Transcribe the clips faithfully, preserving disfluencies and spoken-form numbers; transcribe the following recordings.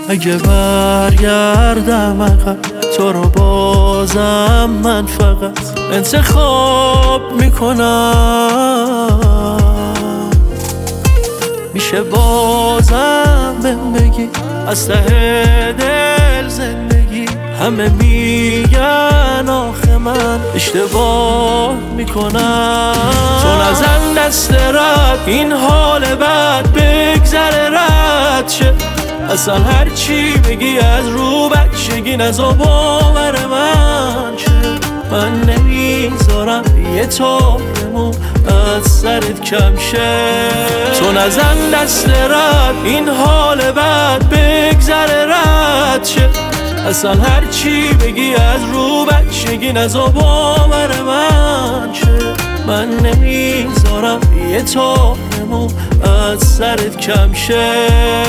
اگه برگردم عقب تو رو بازم من فقط انتخاب میکنم. میشه بازم بهم بگی از ته دل زندگی همه میگن آخه من اشتباه میکنم. تو نزن دست رد این حال بد بگذره رد شه، اصلا هرچی بگی از رو بچگی نزا باور من شه. من نمیذارم یه تارمون از سرت کم شه. تو نزن دست رد این حال بد بگذره رد شه، اصلا هرچی بگی از رو بچگی نزا باور من شه. من نمیذارم یه تارمون از سرت کم شه.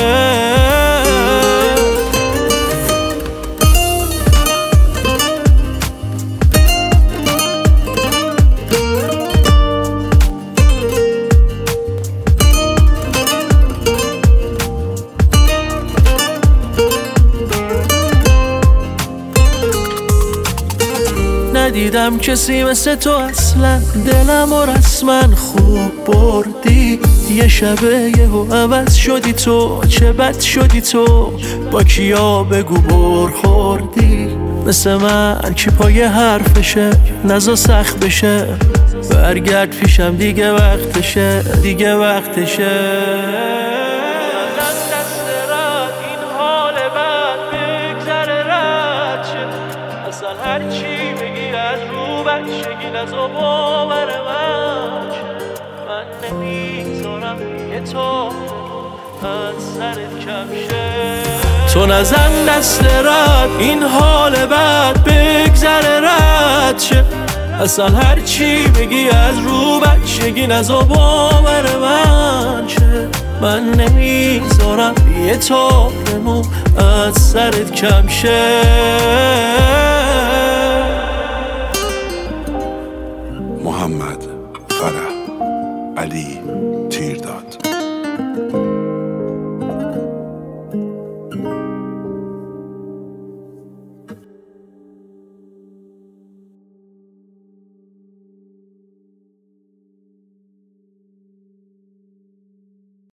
ندیدم کسی مثل تو اصلا، دلم و رسما خوب بردی. یه شبه یهو عوض شدی تو، چه بد شدی تو، با کیا بگو بر خوردی. مثل من کی پای حرفشه نزا سخت بشه، برگرد پیشم دیگه وقتشه دیگه وقتشه. هرچی بگی از رو بچگی نزا باور من شه. من نمیذارم یه تا از سرت کم شه. تو نزن دست رد این حال بد بگذره رد شه، اصلا هرچی بگی از رو بچگی نزا باور من شه. من نمیذارم یه تارمون از سرت کم شه. محمد فرح علی